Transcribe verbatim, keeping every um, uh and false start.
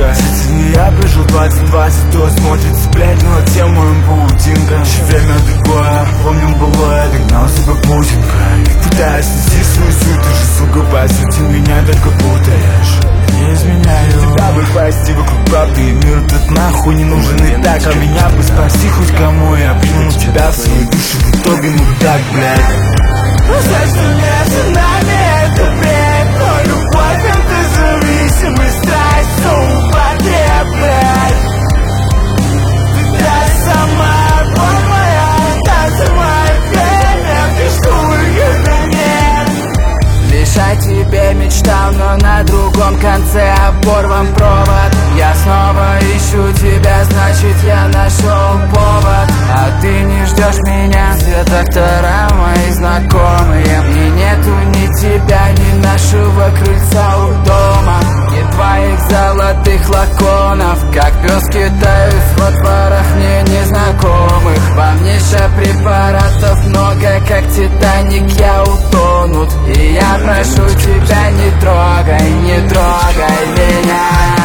Если я прожил двадцать двадцать, то смотрится, блядь, ну от тем моим паутинка. Еще время другое, помню былое, догнался по путинка. И пытаюсь нести свою суть, ты же, сука, по сути меня только путаешь. Не изменяю тебя бы спасти, вокруг правды и мир этот нахуй не нужен и так. А меня бы спаси хоть кому, я приму тебя в свою душу, в итоге мудак, блядь. Знай, что между нами это бред, но любовь это зависимость, страсть, все употреблять. Ты дай сама, боль моя, танцевай время, ты что, это нет. Лишь о тебе мечтал, но на другом конце оборван провод. Я снова ищу тебя, значит я нашел повод. А ты не ждешь меня, все доктора мои знакомые. Мне нету ни тебя, ни нашего крыльца у дома, ни твоих золотых лаконов. Как пес китаюсь во дворах мне незнакомых. Во мне ща препаратов много, как Титаник я утонут. И я прошу тебя, не трогай, не трогай меня.